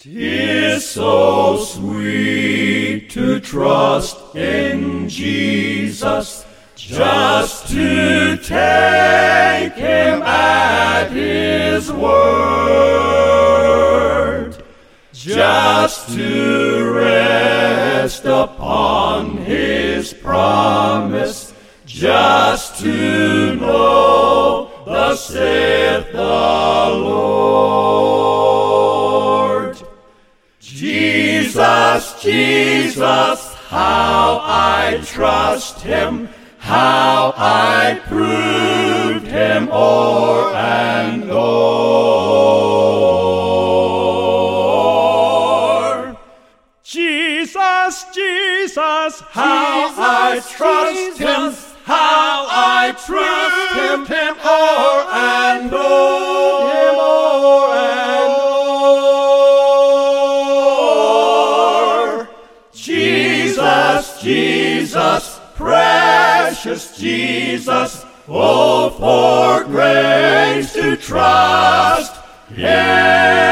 'Tis so sweet to trust in Jesus, just to take him at his word, just to rest upon his promise, just to know thus saith the Lord. Jesus, Jesus, how I trust him, how I proved him o'er and o'er. Jesus, Jesus, How I trust him, how I proved him o'er and o'er. Jesus, Jesus, precious Jesus, oh, for grace to trust him.